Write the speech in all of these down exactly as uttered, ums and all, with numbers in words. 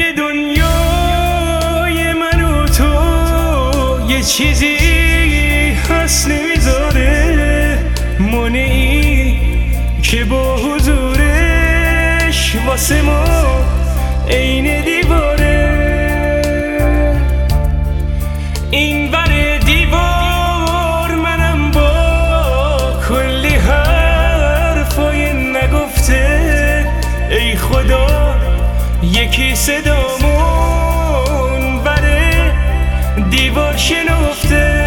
دنیای من و تو یه چیزی هست نمیذاره، مانعی که با حضورش واسه ما عین دیواره. این ور دیوار منم با کلی حرفای نگفته، ای خدا یکی صدامون بره دیوار شنفته.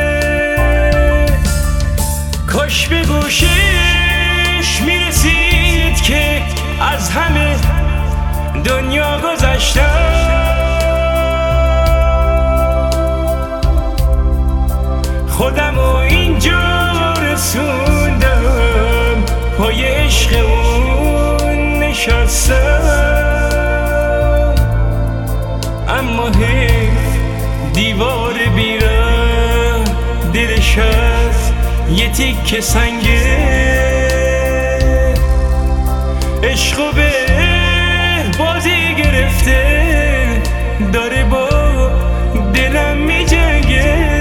کاش به گوشش میرسید که از همه دنیا گذشتم، خودم و اینجا رسوندم، پای عشق اون نشستم. اما حیف دیوار بیرم دلش هست یه تیکه سنگه، عشقو به بازی گرفته داره با دلم میجنگه.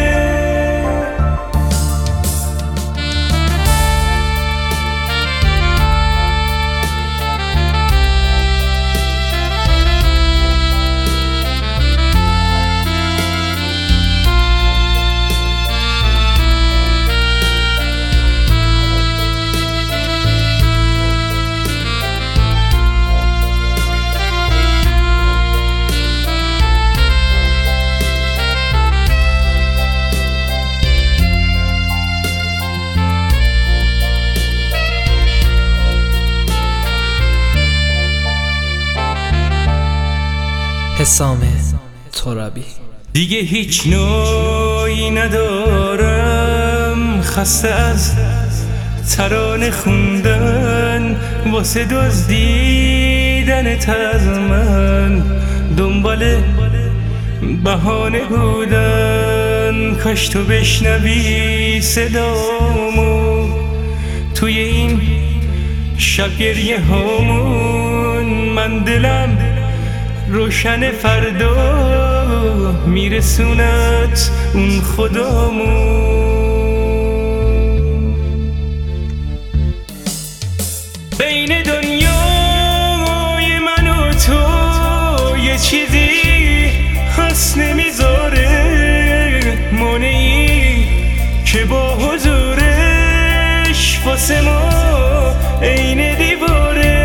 حسام ترابی. دیگه هیچ نوعی ندارم، خسته از ترانه خوندن واسه دزدیدنت از من، دنبال بهانه بودن. کاش تو بشنوی صدامو توی این شب گریه هامون. من دلم روشن فردا میرسونت اون خدامون. بین دنیای من و تو یه چیزی هست نمیذاره، مانعی که با حضورش واسه ما عین دیواره.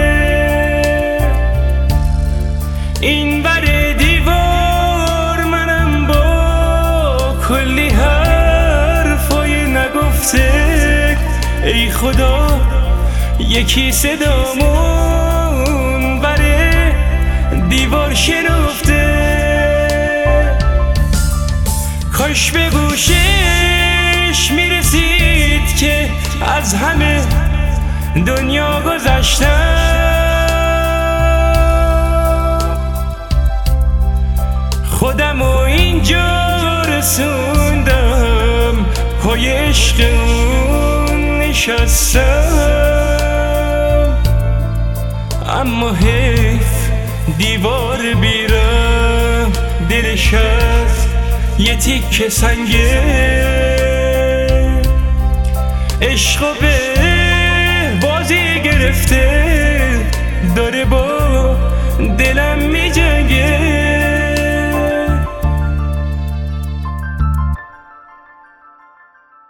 این ور دیوار منم با کلی حرفای نگفته، ای خدا یکی صدامون بره دیوار شنفته. کاش به گوشش میرسید که از همه دنیا گذشتم، خودم و اینجا رسوندم، پای عشق اون نشستم. اما حیف دیوار بیرم دلش هست یه تیکه سنگه، عشقو به بازی گرفته داره با